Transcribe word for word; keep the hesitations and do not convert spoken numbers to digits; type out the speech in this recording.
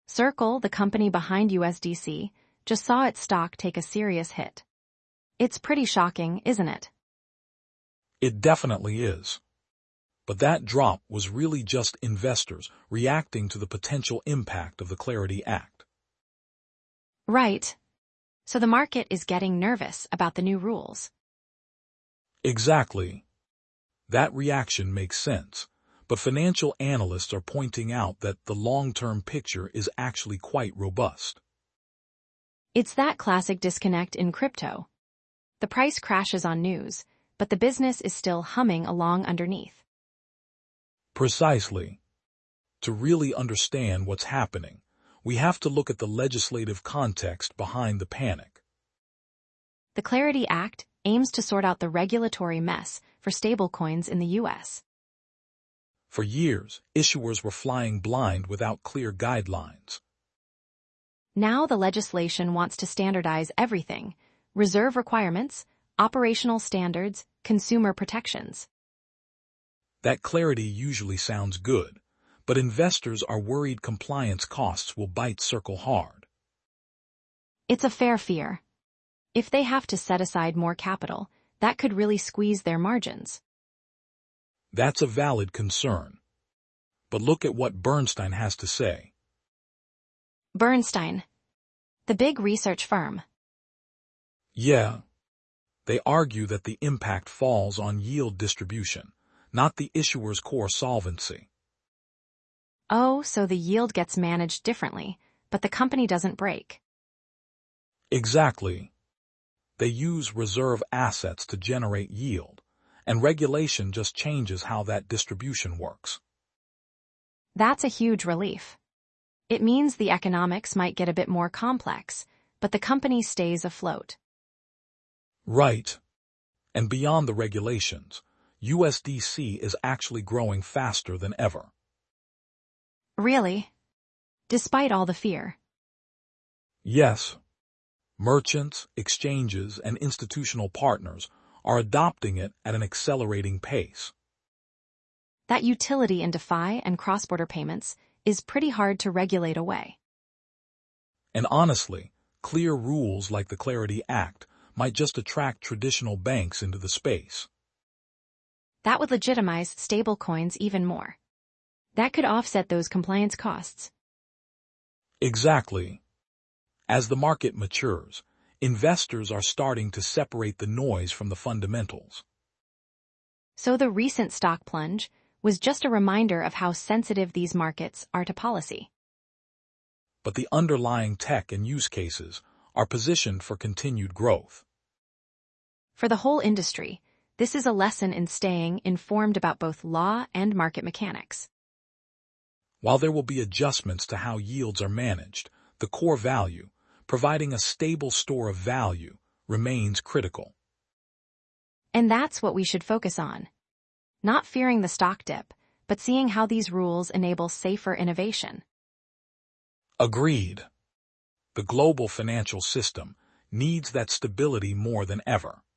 Circle, the company behind U S D C, just saw its stock take a serious hit. It's pretty shocking, isn't it? It definitely is. But that drop was really just investors reacting to the potential impact of the Clarity Act. Right. So the market is getting nervous about the new rules. Exactly. That reaction makes sense, but financial analysts are pointing out that the long-term picture is actually quite robust. It's that classic disconnect in crypto. The price crashes on news, but the business is still humming along underneath. Precisely. To really understand what's happening, we have to look at the legislative context behind the panic. The Clarity Act aims to sort out the regulatory mess for stablecoins in the U S. For years, issuers were flying blind without clear guidelines. Now the legislation wants to standardize everything: reserve requirements, operational standards, consumer protections. That clarity usually sounds good, but investors are worried compliance costs will bite Circle hard. It's a fair fear. If they have to set aside more capital, that could really squeeze their margins. That's a valid concern. But look at what Bernstein has to say. Bernstein, the big research firm. Yeah. They argue that the impact falls on yield distribution, not the issuer's core solvency. Oh, so the yield gets managed differently, but the company doesn't break. Exactly. They use reserve assets to generate yield, and regulation just changes how that distribution works. That's a huge relief. It means the economics might get a bit more complex, but the company stays afloat. Right. And beyond the regulations, U S D C is actually growing faster than ever. Really? Despite all the fear? Yes. Merchants, exchanges, and institutional partners are adopting it at an accelerating pace. That utility in DeFi and cross-border payments is pretty hard to regulate away. And honestly, clear rules like the Clarity Act might just attract traditional banks into the space. That would legitimize stablecoins even more. That could offset those compliance costs. Exactly. As the market matures, investors are starting to separate the noise from the fundamentals. So the recent stock plunge was just a reminder of how sensitive these markets are to policy. But the underlying tech and use cases are positioned for continued growth. For the whole industry, this is a lesson in staying informed about both law and market mechanics. While there will be adjustments to how yields are managed, the core value, providing a stable store of value, remains critical. And that's what we should focus on. Not fearing the stock dip, but seeing how these rules enable safer innovation. Agreed. The global financial system needs that stability more than ever.